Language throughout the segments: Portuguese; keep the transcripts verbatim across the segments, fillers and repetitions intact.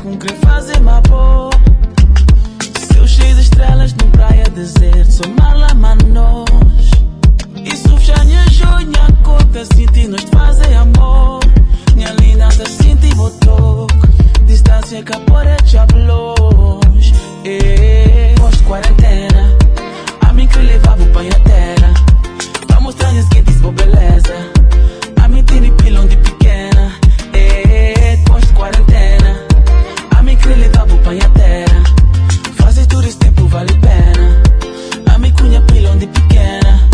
com quem fazer uma boa. Céu cheio de estrelas no praia deserto, sou mala manos. Isso já me ajuda, minha conta, sinti nós fazer amor. Minha linda da sinti botou, distância que a porra te hablos. Pós-quarentena, a mim que levava para a terra. Pra mostrar as quentes por beleza. A mim tem pilão de pequena. Pós-quarentena, a mim que levava para a terra. Fazer tudo esse tempo vale pena. A mim cunha pilão de pequena.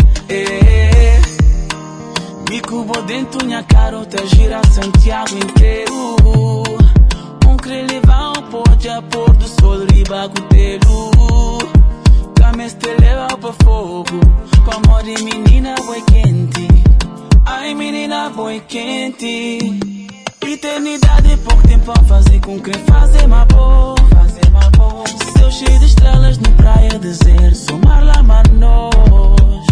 Me cubo dentro minha carota, gira Santiago inteiro. Um crê levar um pode a pôr do sol riba cutelo. Cameste leva pra fogo, com amor de menina boi quente. Ai menina boi quente. Eternidade, pouco tempo a fazer com quem fazer uma boa. Fazer uma boa. Céu cheio de estrelas no praia deserto, sou marla manos.